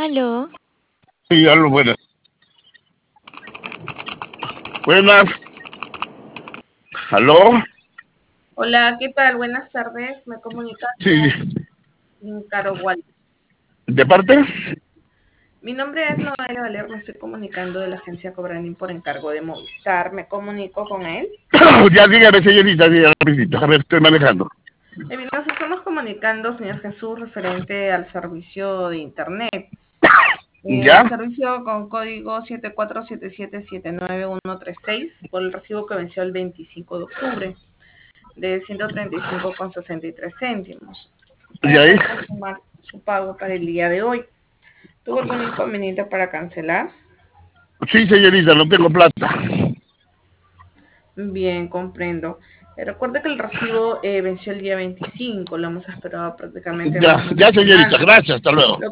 Aló, Sí, algo buenas. Buenas. ¿Aló? Hola, ¿qué tal? Buenas tardes. Me comunican Sí, con Caro Wall. ¿de parte? Mi nombre es Noelia Valer, me estoy comunicando de la agencia Cobranín por encargo de Movistar. Me comunico con él. Ya dígame, señorita, dígame, rapidito. A ver, estoy manejando. Bien, nos estamos comunicando, señor Jesús, referente al servicio de Internet. El ¿Ya? servicio con código 7477799136 por el recibo que venció el 25 de octubre de 135,63 céntimos ¿Y para ahí? poder confirmar su pago para el día de hoy. ¿Tuvo algún inconveniente para cancelar? Sí, señorita, no tengo plata. Bien, comprendo. Recuerde que el recibo venció el día 25, lo hemos esperado prácticamente Ya, más de una ya, señorita, semana. gracias, hasta luego. Lo